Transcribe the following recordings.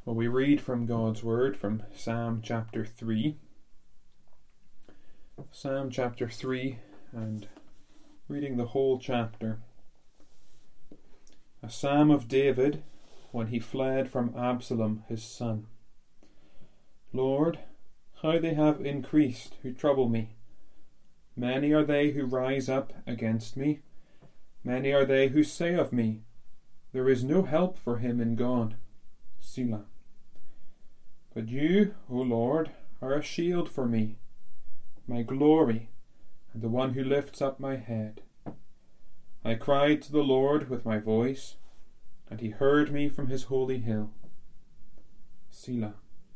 Well, we read from God's Word from Psalm chapter 3. Psalm chapter 3, and reading the whole chapter. A psalm of David when he fled from Absalom his son. Lord, how they have increased who trouble me. Many are they who rise up against me. Many are they who say of me, there is no help for him in God. Selah. But you, O Lord, are a shield for me, my glory, and the one who lifts up my head. I cried to the Lord with my voice, and he heard me from his holy hill. Selah.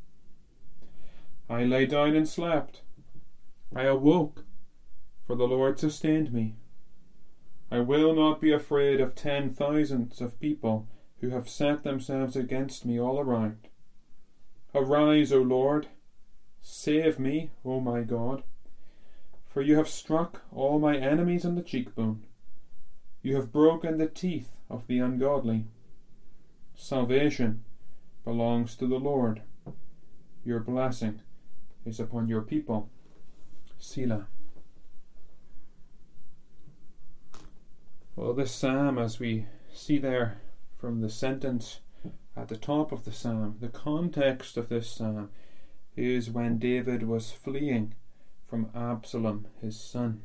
I lay down and slept. I awoke, for the Lord sustained me. I will not be afraid of 10,000s of people who have set themselves against me all around. Arise, O Lord, save me, O my God, for you have struck all my enemies on the cheekbone. You have broken the teeth of the ungodly. Salvation belongs to the Lord. Your blessing is upon your people. Selah. Well, this psalm, as we see there from the sentence at the top of the psalm, the context of this psalm is when David was fleeing from Absalom, his son.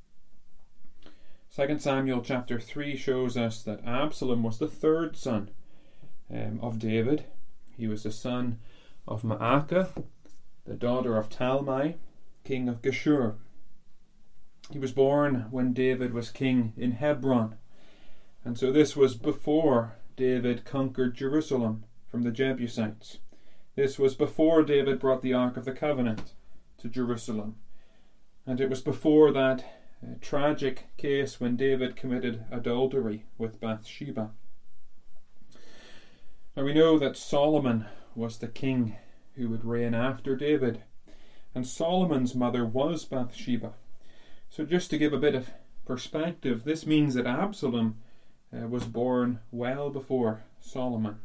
2 Samuel chapter 3 shows us that Absalom was the third son of David. He was the son of Maacah, the daughter of Talmai, king of Geshur. He was born when David was king in Hebron, and so this was before David conquered Jerusalem from the Jebusites. This was before David brought the Ark of the Covenant to Jerusalem, and it was before that tragic case when David committed adultery with Bathsheba. Now we know that Solomon was the king who would reign after David, and Solomon's mother was Bathsheba. So just to give a bit of perspective, this means that Absalom was born well before Solomon.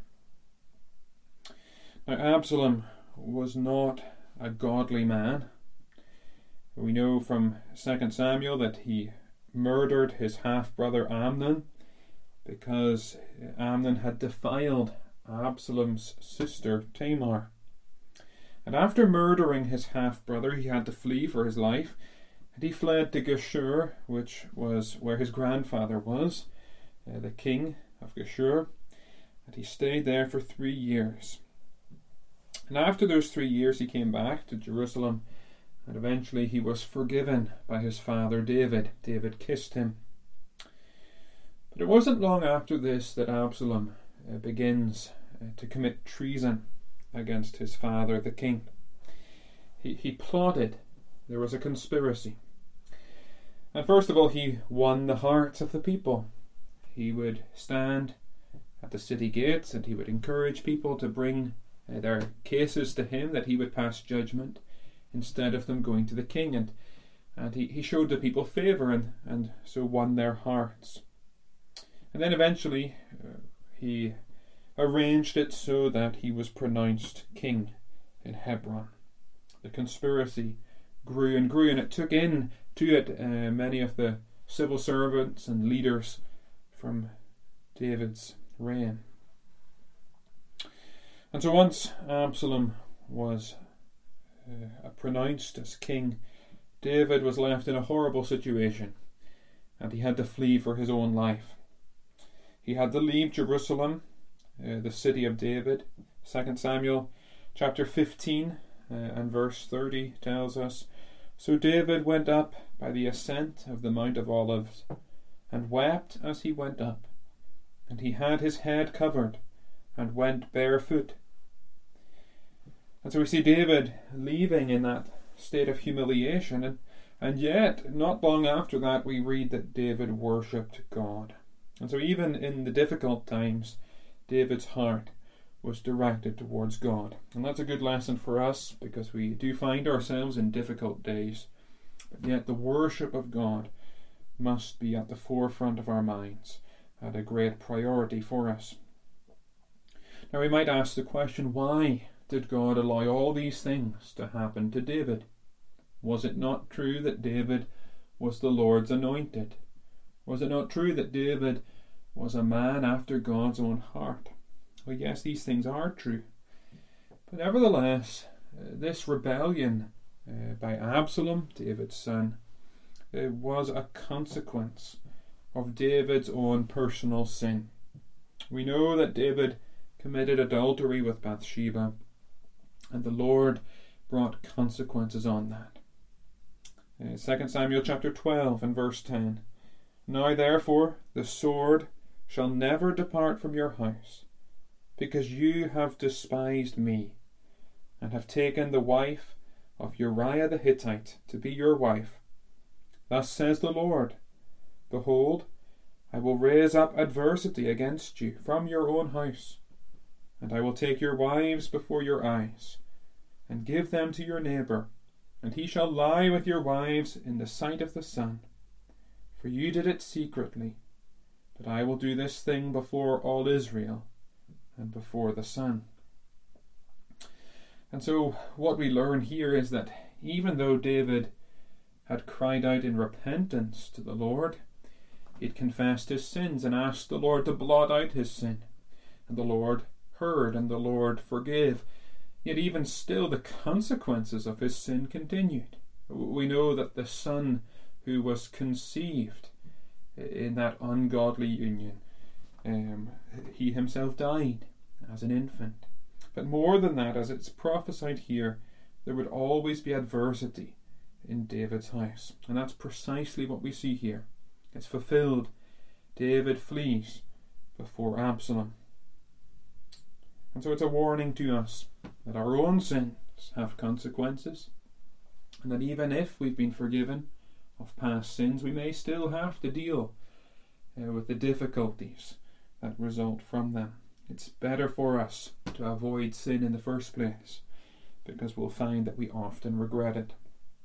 Now Absalom was not a godly man. We know from 2 Samuel that he murdered his half-brother Amnon because Amnon had defiled Absalom's sister Tamar. And after murdering his half-brother, he had to flee for his life. And he fled to Geshur, which was where his grandfather was, the king of Geshur, and he stayed there for 3 years. And after those 3 years he came back to Jerusalem, and eventually he was forgiven by his father David. David kissed him. But it wasn't long after this that Absalom begins to commit treason against his father, the king. He plotted. There was a conspiracy. And first of all, he won the hearts of the people. He would stand at the city gates and he would encourage people to bring their cases to him, that he would pass judgment instead of them going to the king. And he showed the people favour and so won their hearts. And then eventually he arranged it so that he was pronounced king in Hebron. The conspiracy grew and grew, and it took in to it many of the civil servants and leaders from David's reign. And so once Absalom was pronounced as king, David was left in a horrible situation, and he had to flee for his own life. He had to leave Jerusalem, the city of David. 2 Samuel chapter 15 and verse 30 tells us, So David went up by the ascent of the Mount of Olives, and wept as he went up, and he had his head covered, and went barefoot. And so we see David leaving in that state of humiliation, and yet, not long after that, we read that David worshipped God. And so even in the difficult times, David's heart was directed towards God. And that's a good lesson for us, because we do find ourselves in difficult days. But yet the worship of God must be at the forefront of our minds and a great priority for us. Now we might ask the question, why did God allow all these things to happen to David? Was it not true that David was the Lord's anointed? Was it not true that David was a man after God's own heart? Well, yes, these things are true. But nevertheless, this rebellion by Absalom, David's son, was a consequence of David's own personal sin. We know that David committed adultery with Bathsheba, and the Lord brought consequences on that. 2 Samuel chapter 12 and verse 10. Now therefore the sword shall never depart from your house, because you have despised me, and have taken the wife of Uriah the Hittite to be your wife. Thus says the Lord, behold, I will raise up adversity against you from your own house, and I will take your wives before your eyes, and give them to your neighbour, and he shall lie with your wives in the sight of the sun. For you did it secretly, but I will do this thing before all Israel, and before the sun. And so what we learn here is that even though David had cried out in repentance to the Lord, he had confessed his sins and asked the Lord to blot out his sin, and the Lord heard and the Lord forgave. Yet even still the consequences of his sin continued. We know that the son who was conceived in that ungodly union, he himself died as an infant. But more than that, as it's prophesied here, there would always be adversity in David's house. And that's precisely what we see here. It's fulfilled. David flees before Absalom. And so it's a warning to us that our own sins have consequences, and that even if we've been forgiven of past sins, we may still have to deal with the difficulties that result from them. It's better for us to avoid sin in the first place, because we'll find that we often regret it.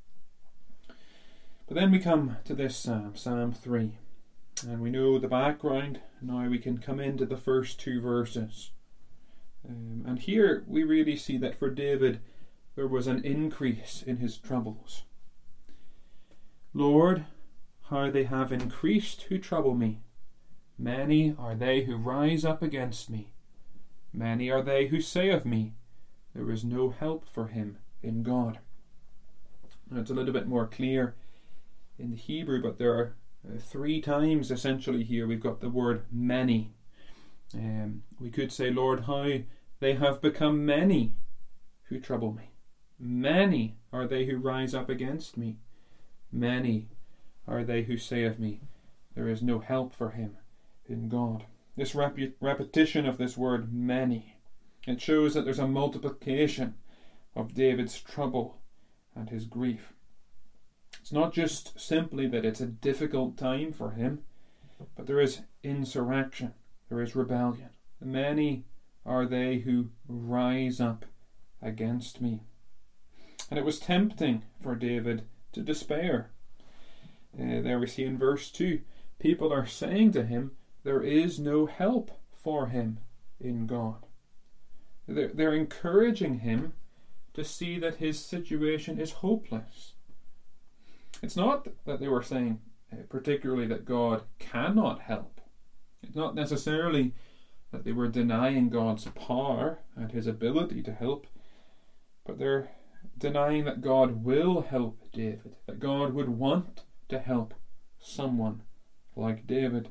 But then we come to this psalm, Psalm 3, and we know the background. Now we can come into the first two verses. And here we really see that for David there was an increase in his troubles. Lord, how they have increased who trouble me. Many are they who rise up against me. Many are they who say of me, there is no help for him in God. Now it's a little bit more clear in the Hebrew, but there are 3 times essentially here we've got the word many. We could say, Lord, how they have become many who trouble me. Many are they who rise up against me. Many are they who say of me, there is no help for him in God. This repetition of this word many, it shows that there's a multiplication of David's trouble and his grief. It's not just simply that it's a difficult time for him, but there is insurrection, there is rebellion. Many are they who rise up against me. And it was tempting for David to despair. There we see in verse 2, people are saying to him, there is no help for him in God. They're encouraging him to see that his situation is hopeless. It's not that they were saying particularly that God cannot help. It's not necessarily that they were denying God's power and his ability to help, but they're denying that God will help David, that God would want to help someone like David.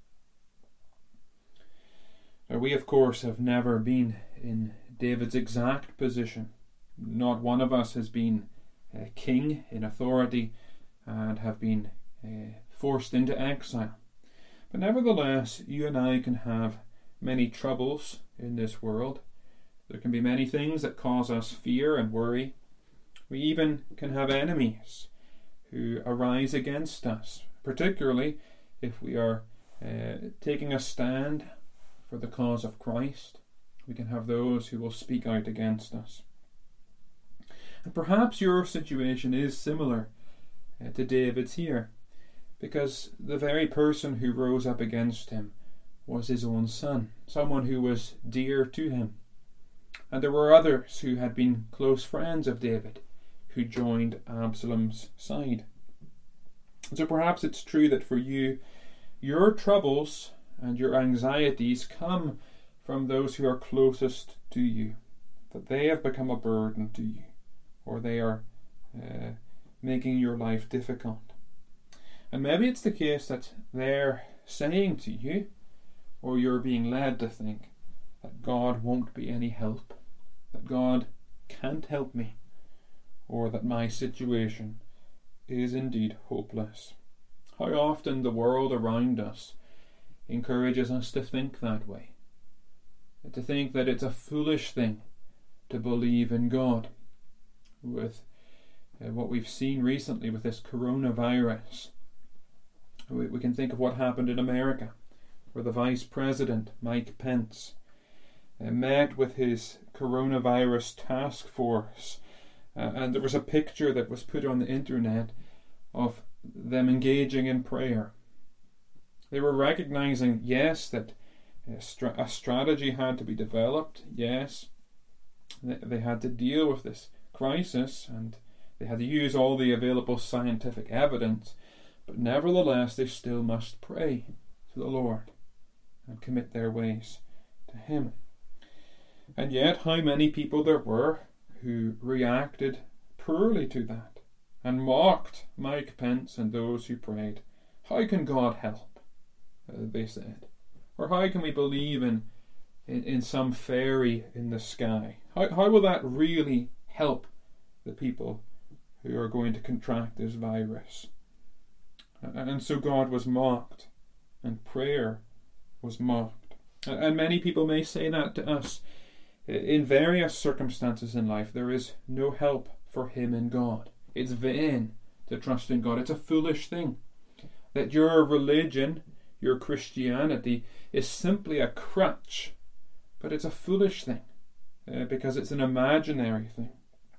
Now, we of course have never been in David's exact position. Not one of us has been a king in authority and have been forced into exile. But nevertheless, you and I can have many troubles in this world. There can be many things that cause us fear and worry. We even can have enemies who arise against us, particularly if we are taking a stand for the cause of Christ. We can have those who will speak out against us. And perhaps your situation is similar to David's here, because the very person who rose up against him was his own son, someone who was dear to him. And there were others who had been close friends of David who joined Absalom's side. So perhaps it's true that for you, your troubles and your anxieties come from those who are closest to you, that they have become a burden to you, or they are making your life difficult. And maybe it's the case that they're saying to you, or you're being led to think, that God won't be any help, that God can't help me, or that my situation is indeed hopeless. How often the world around us encourages us to think that way, to think that it's a foolish thing to believe in God. With what we've seen recently with this coronavirus, we can think of what happened in America, where the Vice President, Mike Pence, met with his coronavirus task force, and there was a picture that was put on the internet of them engaging in prayer. They were recognizing, yes, that a strategy had to be developed, yes, they had to deal with this crisis, and they had to use all the available scientific evidence, but nevertheless they still must pray to the Lord and commit their ways to Him. And yet how many people there were who reacted poorly to that and mocked Mike Pence and those who prayed. How can God help? They said. Or how can we believe in some fairy in the sky? How will that really help the people who are going to contract this virus? And so God was mocked, and prayer was mocked. And many people may say that to us. In various circumstances in life, there is no help for him in God. It's vain to trust in God. It's a foolish thing. That your religion, your Christianity, is simply a crutch. But it's a foolish thing, because it's an imaginary thing.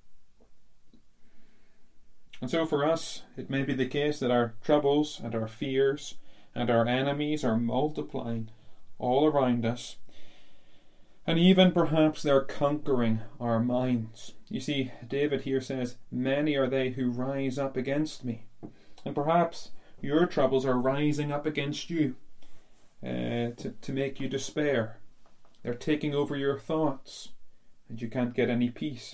And so for us, it may be the case that our troubles and our fears and our enemies are multiplying all around us. And even perhaps they're conquering our minds. You see, David here says, many are they who rise up against me. And perhaps your troubles are rising up against you to make you despair. They're taking over your thoughts, and you can't get any peace.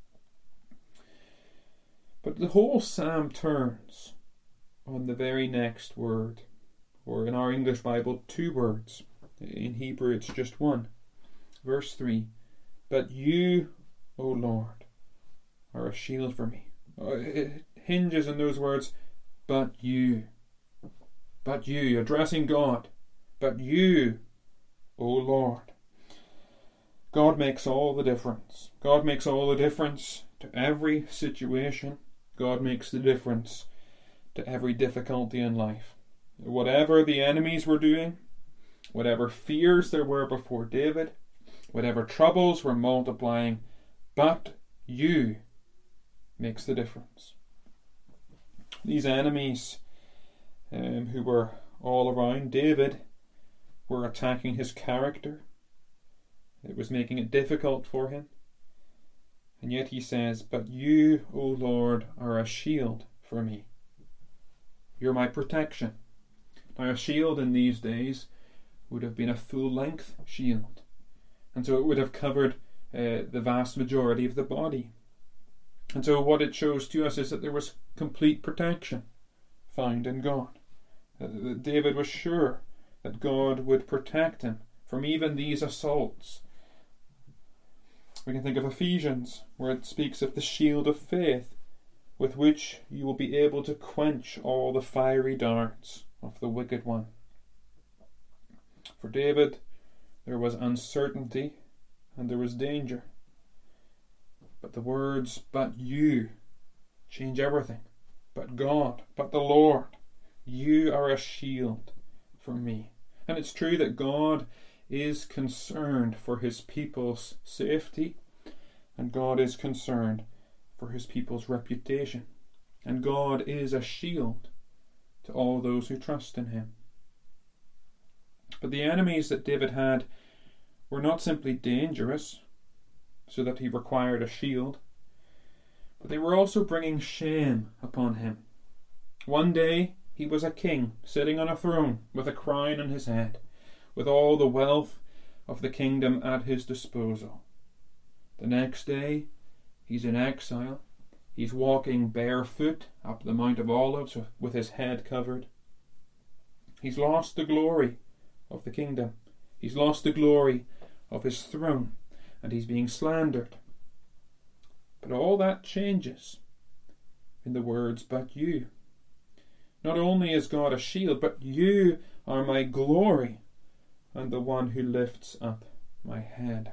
But the whole psalm turns on the very next word, or in our English Bible, 2 words. In Hebrew it's just one. Verse 3, but you, O Lord, are a shield for me. It hinges on those words, but you, addressing God, but you, O Lord. God makes all the difference. God makes all the difference to every situation. God makes the difference to every difficulty in life. Whatever the enemies were doing, whatever fears there were before David, whatever troubles were multiplying, but you makes the difference. These enemies who were all around David were attacking his character. It was making it difficult for him. And yet he says, but you, O Lord, are a shield for me. You're my protection. Now a shield in these days would have been a full-length shield. And so it would have covered the vast majority of the body. And so what it shows to us is that there was complete protection found in God. David was sure that God would protect him from even these assaults. We can think of Ephesians, where it speaks of the shield of faith, with which you will be able to quench all the fiery darts of the wicked one. For David, there was uncertainty and there was danger. But the words, but you, change everything. But God, but the Lord, you are a shield for me. And it's true that God is concerned for his people's safety, and God is concerned for his people's reputation. And God is a shield to all those who trust in him. But the enemies that David had were not simply dangerous, so that he required a shield, but they were also bringing shame upon him. One day he was a king, sitting on a throne with a crown on his head, with all the wealth of the kingdom at his disposal. The next day he's in exile. He's walking barefoot up the Mount of Olives with his head covered. He's lost the glory of the kingdom. He's lost the glory of his throne, and he's being slandered. But all that changes in the words, "But you." Not only is God a shield, but you are my glory and the one who lifts up my head.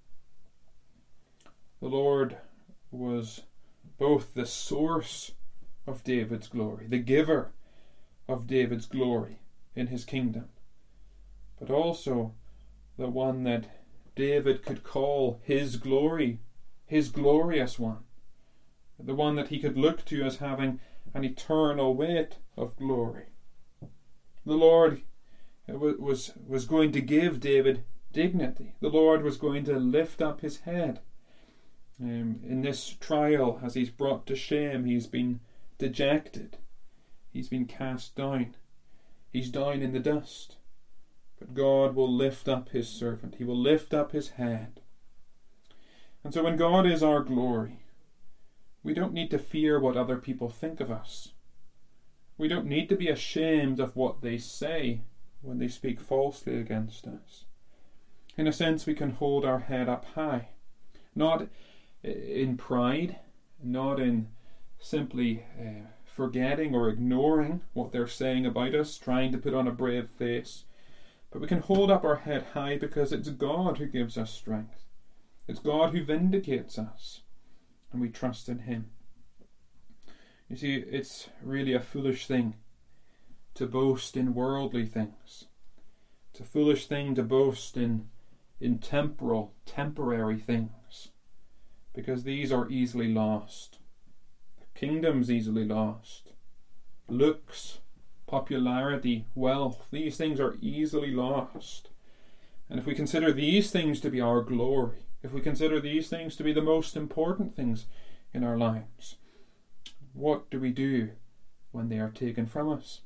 The Lord was both the source of David's glory, the giver of David's glory in his kingdom, but also the one that David could call his glory, his glorious one, the one that he could look to as having an eternal weight of glory. The Lord was going to give David dignity. The Lord was going to lift up his head. In this trial, as he's brought to shame, he's been dejected. He's been cast down. He's down in the dust. But God will lift up his servant. He will lift up his head. And so when God is our glory, we don't need to fear what other people think of us. We don't need to be ashamed of what they say when they speak falsely against us. In a sense, we can hold our head up high, not in pride, not in simply forgetting or ignoring what they're saying about us, trying to put on a brave face, but we can hold up our head high because it's God who gives us strength. It's God who vindicates us, and we trust in him. You see, it's really a foolish thing to boast in worldly things. It's a foolish thing to boast in temporary things, because these are easily lost. The kingdom's easily lost. Looks, popularity, wealth, these things are easily lost. And if we consider these things to be our glory, if we consider these things to be the most important things in our lives, what do we do when they are taken from us?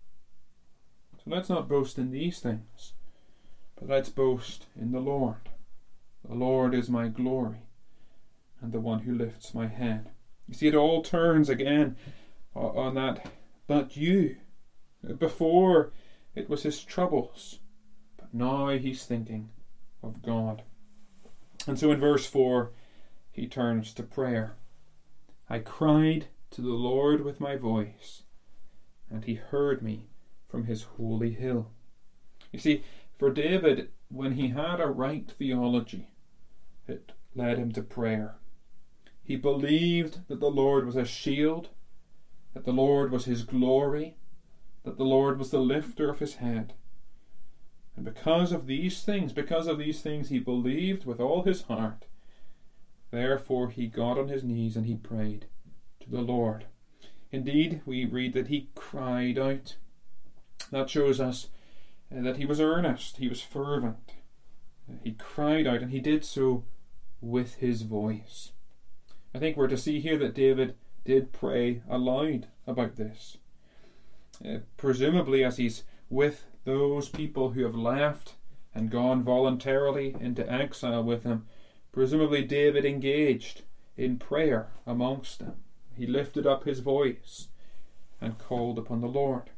So let's not boast in these things, but let's boast in the Lord. The Lord is my glory and the one who lifts my head. You see, it all turns again on that, but you. Before it was his troubles, but now he's thinking of God. And so in verse 4, he turns to prayer. I cried to the Lord with my voice, and he heard me from his holy hill. You see, for David, when he had a right theology, it led him to prayer. He believed that the Lord was a shield, that the Lord was his glory, that the Lord was the lifter of his head. And because of these things he believed with all his heart. Therefore he got on his knees and he prayed to the Lord. Indeed, we read that he cried out. That shows us that he was earnest, he was fervent. He cried out, and he did so with his voice. I think we're to see here that David did pray aloud about this. Presumably as he's with those people who have left and gone voluntarily into exile with him, presumably David engaged in prayer amongst them. He lifted up his voice and called upon the Lord.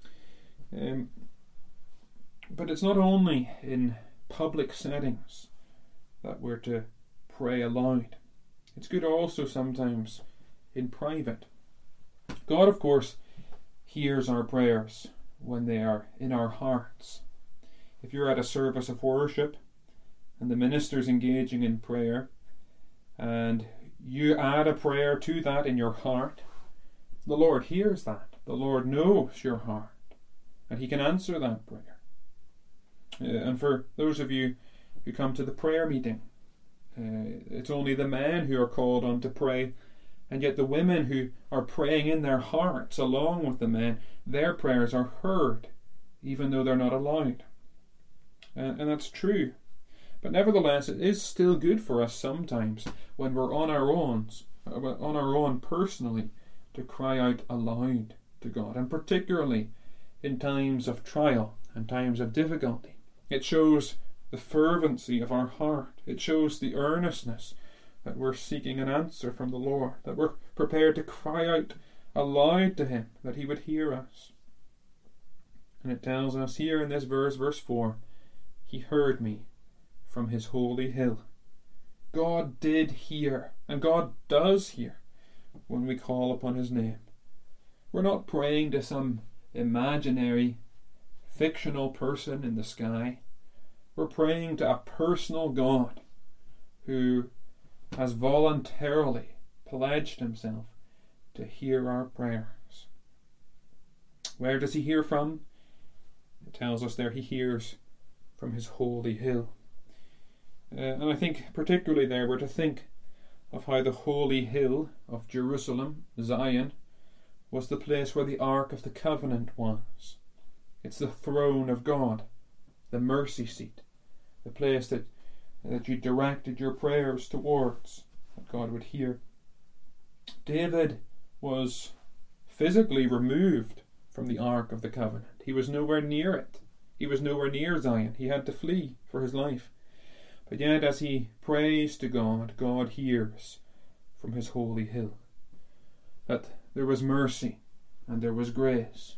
But it's not only in public settings that we're to pray aloud. It's good also sometimes in private. God, of course, hears our prayers when they are in our hearts. If you're at a service of worship and the minister's engaging in prayer, and you add a prayer to that in your heart, the Lord hears that. The Lord knows your heart, and he can answer that prayer. And for those of you who come to the prayer meeting, it's only the men who are called on to pray, and yet the women who are praying in their hearts along with the men, their prayers are heard, even though they're not allowed. And that's true. But nevertheless, it is still good for us sometimes when we're on our own personally, to cry out aloud to God, and particularly in times of trial and times of difficulty. It shows the fervency of our heart. It shows the earnestness that we're seeking an answer from the Lord, that we're prepared to cry out aloud to Him, that He would hear us. And it tells us here in this verse, verse 4, He heard me from His holy hill. God did hear, and God does hear when we call upon His name. We're not praying to some imaginary, fictional person in the sky. We're praying to a personal God who has voluntarily pledged Himself to hear our prayers. Where does He hear from? It tells us there He hears from His holy hill. And I think particularly there we're to think of how the holy hill of Jerusalem, Zion, was the place where the Ark of the Covenant was. It's the throne of God, the mercy seat, the place that you directed your prayers towards, that God would hear. David was physically removed from the Ark of the Covenant. He was nowhere near it. He was nowhere near Zion. He had to flee for his life. But yet as he prays to God, God hears from His holy hill. That there was mercy and there was grace.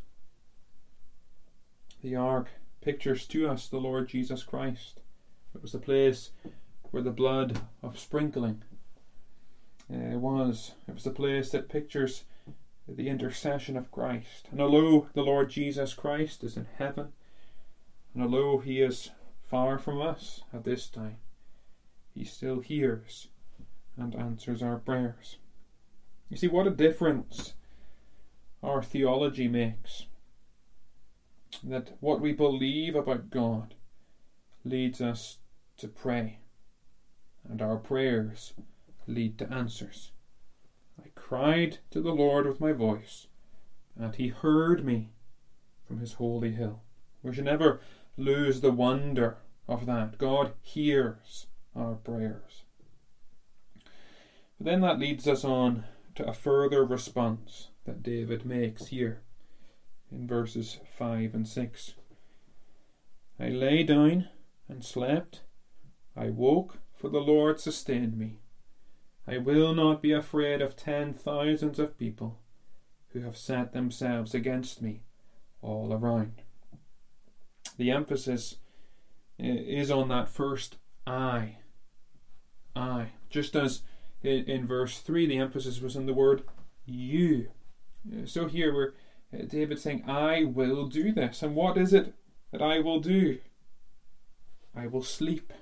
The Ark pictures to us the Lord Jesus Christ. It was the place where the blood of sprinkling was. It was the place that pictures the intercession of Christ. And although the Lord Jesus Christ is in heaven, and although He is far from us at this time, He still hears and answers our prayers. You see what a difference our theology makes. That what we believe about God leads us to pray, and our prayers lead to answers. I cried to the Lord with my voice, and He heard me from His holy hill. We should never lose the wonder of that. God hears our prayers. But then that leads us on to a further response that David makes here in verses 5 and 6. I lay down and slept. I woke, for the Lord sustained me. I will not be afraid of 10,000s of people who have set themselves against me all around. The emphasis is on that first I. Just as in verse 3 the emphasis was on the word you. So here we're David saying, I will do this. And what is it that I will do? I will sleep.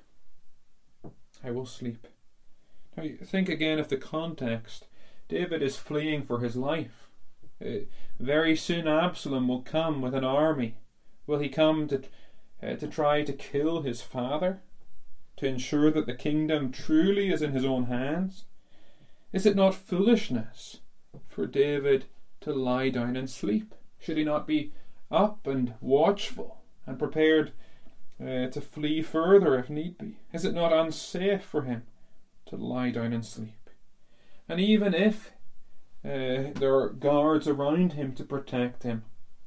I will sleep. Now think again of the context. David is fleeing for his life. Very soon Absalom will come with an army. Will he come to try to kill his father? To ensure that the kingdom truly is in his own hands? Is it not foolishness for David to lie down and sleep? Should he not be up and watchful and prepared to flee further if need be? Is it not unsafe for him to lie down and sleep? And even if there are guards around him to protect him,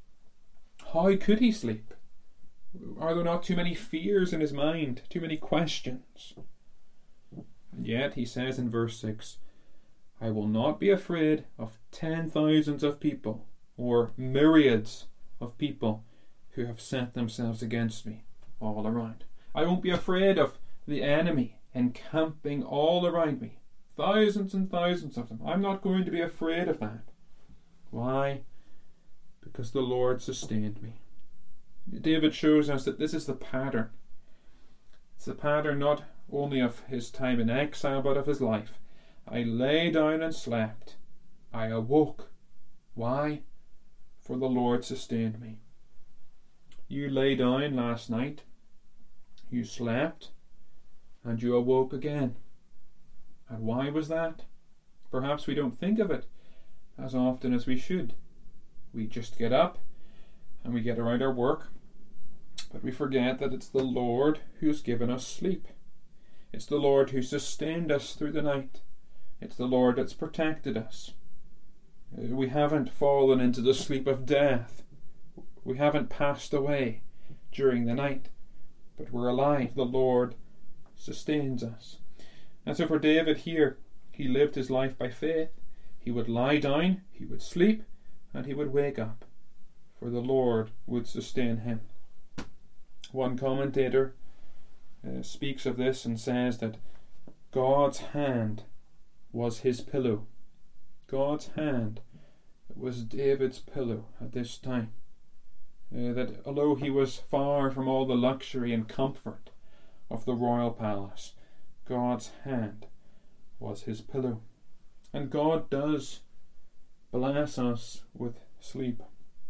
how could he sleep? Are there not too many fears in his mind, too many questions? And yet he says in verse 6, I will not be afraid of 10,000s of people, or myriads of people who have set themselves against me all around. I won't be afraid of the enemy encamping all around me. Thousands and thousands of them. I'm not going to be afraid of that. Why? Because the Lord sustained me. David shows us that this is the pattern. It's the pattern not only of his time in exile, but of his life. I lay down and slept. I awoke. Why? For the Lord sustained me. You lay down last night. You slept. And you awoke again. And why was that? Perhaps we don't think of it as often as we should. We just get up and we get around our work, But we forget that it's the Lord who has given us sleep. It's the Lord who sustained us through the night. It's the Lord that's protected us. We haven't fallen into the sleep of death. We haven't passed away during the night, but we're alive. The Lord sustains us. And so for David here, he lived his life by faith. He would lie down, he would sleep, and he would wake up, for the Lord would sustain him. One commentator speaks of this and says that God's hand was his pillow. God's hand was David's pillow at this time. That although he was far from all the luxury and comfort of the royal palace, God's hand was his pillow. And God does bless us with sleep.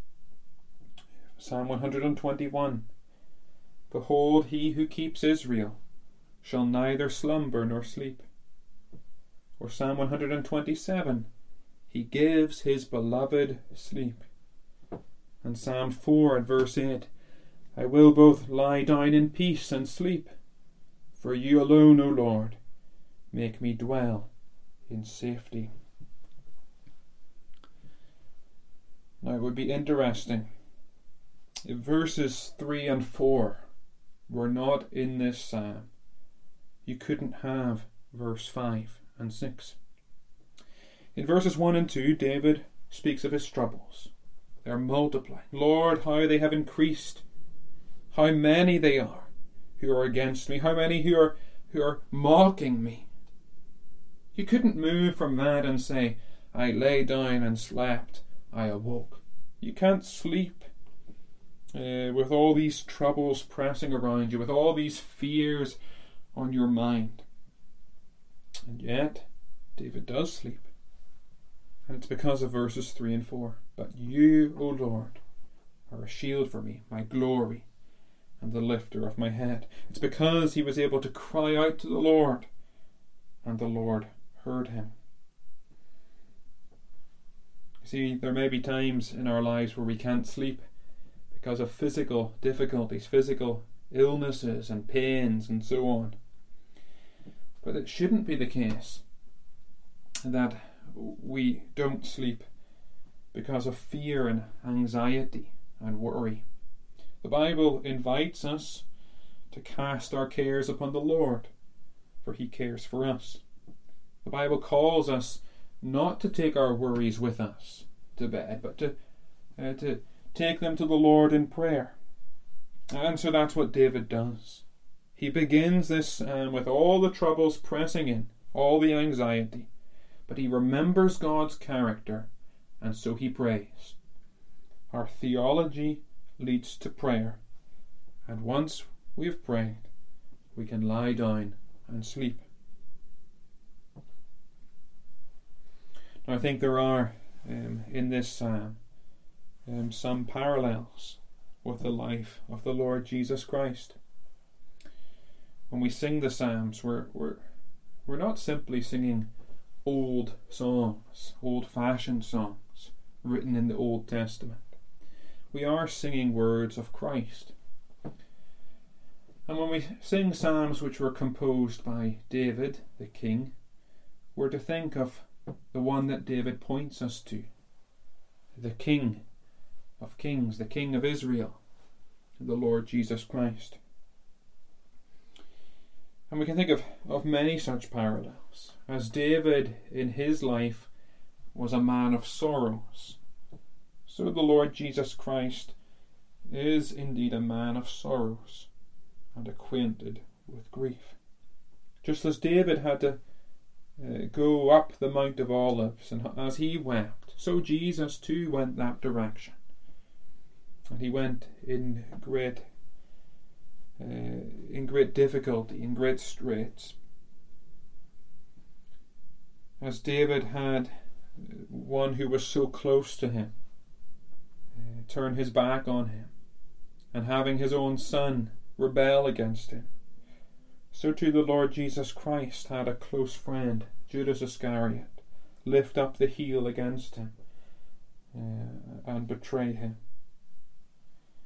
Psalm 121. Behold, he who keeps Israel shall neither slumber nor sleep. Or Psalm 127. He gives his beloved sleep. And Psalm 4 and verse 8. I will both lie down in peace and sleep. For you alone, O Lord, make me dwell in safety. Now it would be interesting if verses 3 and 4 were not in this psalm. You couldn't have verse 5 and 6. In verses 1 and 2, David speaks of his troubles. They're multiplying. Lord, how they have increased. How many they are who are against me. How many who are mocking me. You couldn't move from that and say, I lay down and slept, I awoke. You can't sleep with all these troubles pressing around you, with all these fears on your mind. And yet, David does sleep. And it's because of verses 3 and 4. But you, O Lord, are a shield for me, my glory, and the lifter of my head. It's because he was able to cry out to the Lord, and the Lord heard him. You see, there may be times in our lives where we can't sleep because of physical difficulties, physical illnesses and pains and so on. But it shouldn't be the case that we don't sleep because of fear and anxiety and worry. The Bible invites us to cast our cares upon the Lord, for he cares for us. The Bible calls us not to take our worries with us to bed, but to take them to the Lord in prayer. And so that's what David does. He begins this with all the troubles pressing in, all the anxiety, but he remembers God's character, and so he prays. Our theology leads to prayer, and once we've prayed, we can lie down and sleep. Now, I think there are in this psalm some parallels with the life of the Lord Jesus Christ. When we sing the psalms, we're not simply singing old songs, old-fashioned songs written in the Old Testament. We are singing words of Christ. And when we sing psalms which were composed by David, the king, we're to think of the one that David points us to, the King of Kings, the King of Israel, the Lord Jesus Christ. And we can think of many such parallels, as David in his life was a man of sorrows. So the Lord Jesus Christ is indeed a man of sorrows and acquainted with grief. Just as David had to go up the Mount of Olives, and as he wept, so Jesus too went that direction. And he went in great difficulty, in great straits. As David had one who was so close to him turn his back on him, and having his own son rebel against him, so too the Lord Jesus Christ had a close friend, Judas Iscariot, lift up the heel against him and betray him.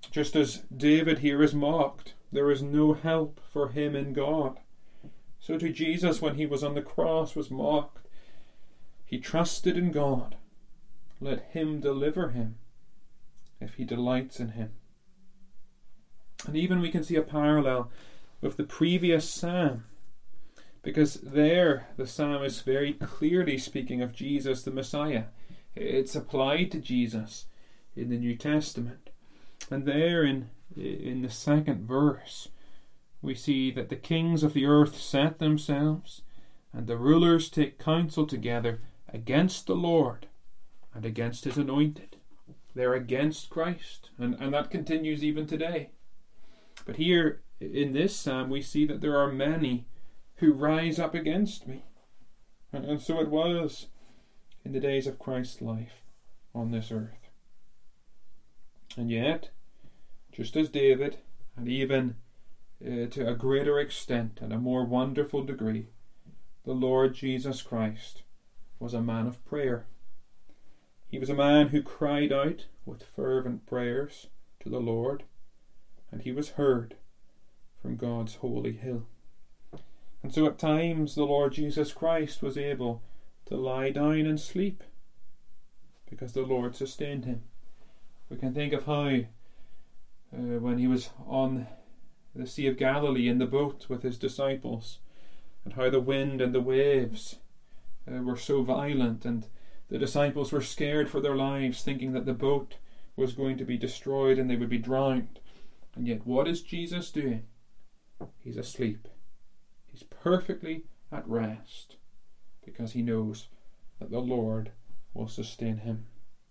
Just as David here is mocked, there is no help for him in God. So too Jesus, when he was on the cross, was mocked. He trusted in God. Let him deliver him if he delights in him. And even we can see a parallel with the previous psalm, because there the psalm is very clearly speaking of Jesus the Messiah. It's applied to Jesus in the New Testament. And there in the second verse, we see that the kings of the earth set themselves, and the rulers take counsel together against the Lord and against his anointed. They're against Christ, and that continues even today. But here in this psalm we see that there are many who rise up against me. And so it was in the days of Christ's life on this earth. And yet, just as David, and even to a greater extent and a more wonderful degree, the Lord Jesus Christ was a man of prayer. He was a man who cried out with fervent prayers to the Lord, and he was heard from God's holy hill. And so at times the Lord Jesus Christ was able to lie down and sleep because the Lord sustained him. We can think of how when he was on the Sea of Galilee in the boat with his disciples, and how the wind and the waves were so violent, and the disciples were scared for their lives, thinking that the boat was going to be destroyed and they would be drowned. And yet what is Jesus doing? He's asleep. He's perfectly at rest because he knows that the Lord will sustain him.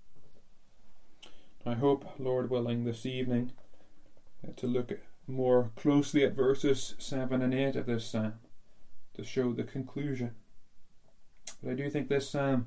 I hope, Lord willing, this evening to look more closely at verses 7 and 8 of this psalm to show the conclusion. But I do think this psalm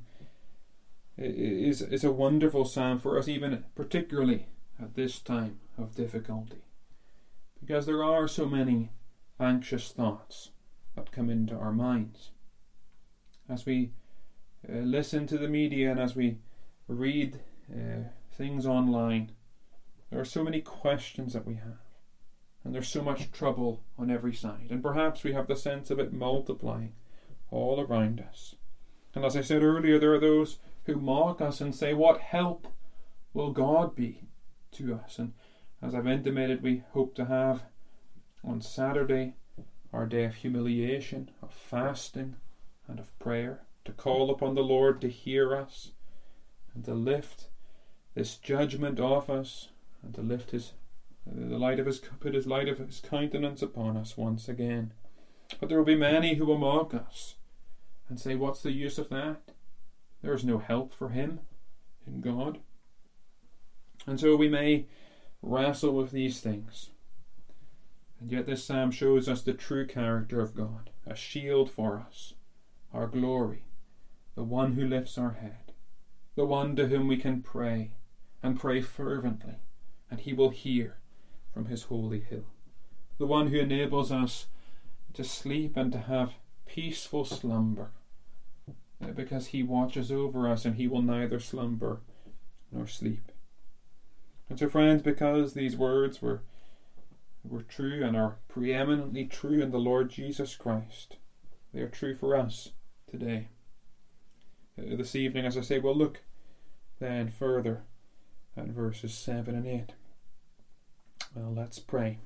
is a wonderful psalm for us, even particularly at this time of difficulty, because there are so many anxious thoughts that come into our minds. As we listen to the media and as we read things online, there are so many questions that we have, and there's so much trouble on every side, and perhaps we have the sense of it multiplying all around us. And as I said earlier, there are those who mock us and say, what help will God be to us? And as I've intimated, we hope to have on Saturday our day of humiliation, of fasting and of prayer, to call upon the Lord to hear us and to lift this judgment off us, and to lift put his light of his countenance upon us once again. But there will be many who will mock us and say, what's the use of that? There is no help for him in God. And so we may wrestle with these things. And yet this psalm shows us the true character of God, a shield for us, our glory, the one who lifts our head, the one to whom we can pray, and pray fervently, and he will hear from his holy hill, the one who enables us to sleep and to have peaceful slumber, because he watches over us and he will neither slumber nor sleep. And so, friends, because these words were true and are preeminently true in the Lord Jesus Christ, they are true for us today. This evening, as I say, we'll look then further at verses 7 and 8. Well, let's pray.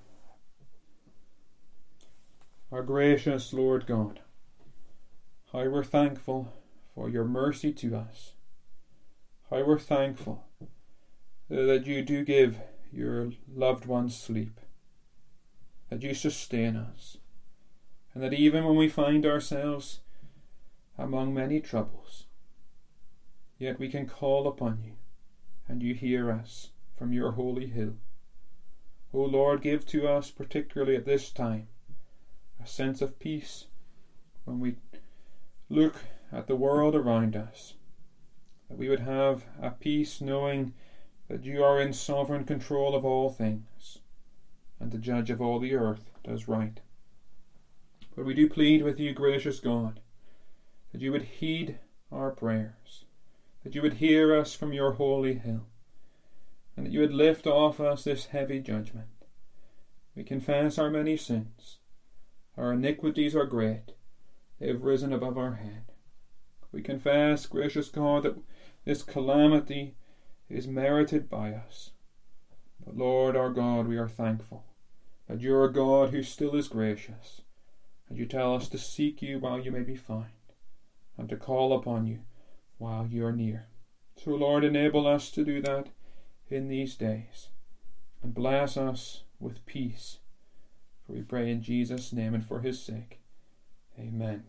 Our gracious Lord God, how we're thankful for your mercy to us. How we're thankful that you do give your loved ones sleep, that you sustain us, and that even when we find ourselves among many troubles, yet we can call upon you, and you hear us from your holy hill. O Lord, give to us, particularly at this time, a sense of peace when we look at the world around us, that we would have a peace knowing that you are in sovereign control of all things, and the judge of all the earth does right. But we do plead with you, gracious God, that you would heed our prayers, that you would hear us from your holy hill, and that you would lift off us this heavy judgment. We confess our many sins. Our iniquities are great. They have risen above our head. We confess, gracious God, that this calamity is merited by us. But Lord our God, we are thankful that you are a God who still is gracious, and you tell us to seek you while you may be found, and to call upon you while you are near. So Lord, enable us to do that in these days, and bless us with peace. For we pray in Jesus' name and for his sake. Amen.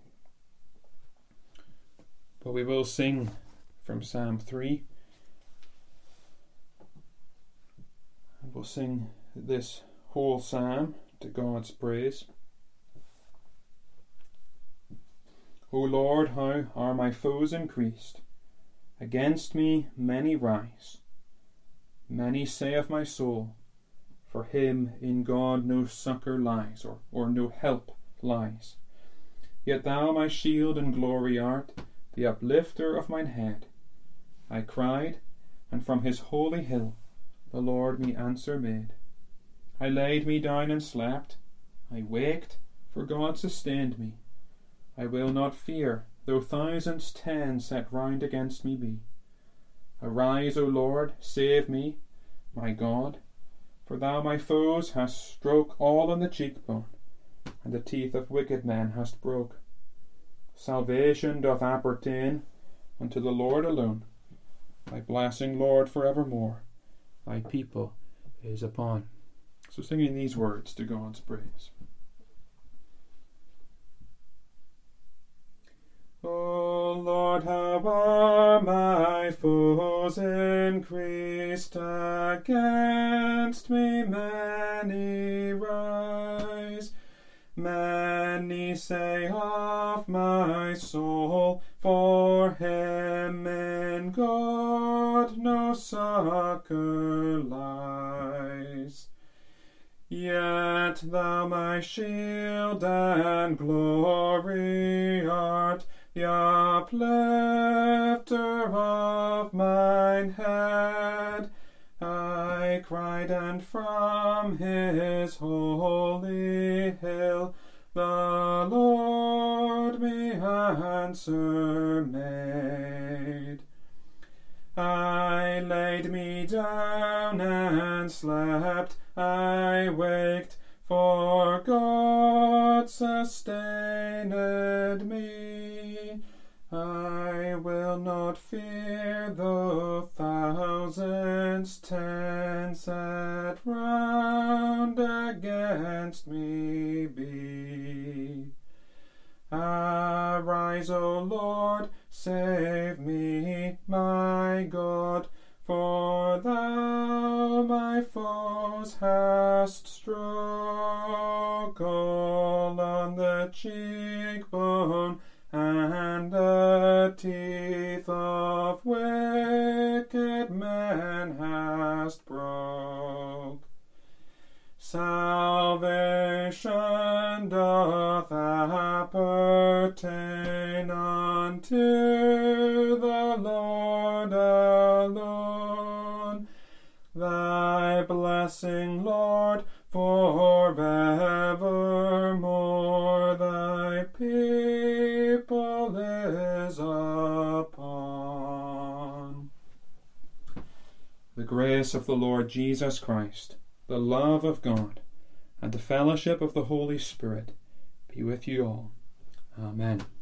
But we will sing from Psalm 3. And we'll sing this whole psalm to God's praise. O Lord, how are my foes increased? Against me many rise. Many say of my soul, for him in God no succour lies, or no help lies. Yet thou my shield and glory art, the uplifter of mine head. I cried, and from his holy hill the Lord me answer made. I laid me down and slept. I waked, for God sustained me. I will not fear, though thousands 10 set round against me be. Arise, O Lord, save me, my God, for thou my foes hast stroke all on the cheekbone, and the teeth of wicked men hast broke. Salvation doth appertain unto the Lord alone. Thy blessing, Lord, for evermore, thy people is upon. So singing these words to God's praise. O Lord, how are my foes increased, against me many rise. Many say of my soul, for him in God no succour lies. Yet thou my shield and glory art, the uplifter of mine head. I cried, and from his holy hill the Lord me answer made. I laid me down and slept, I waked, for God sustained me. I will not fear, though thousands 10 set round against me be. Arise, O Lord, save me, my God, for thou my foes hast struck all on the cheekbone, and the teeth of wicked men hast broke. Salvation doth appertain unto the Lord alone. Thy blessing, Lord, for evermore thy people is upon. The grace of the Lord Jesus Christ, the love of God, and the fellowship of the Holy Spirit be with you all. Amen.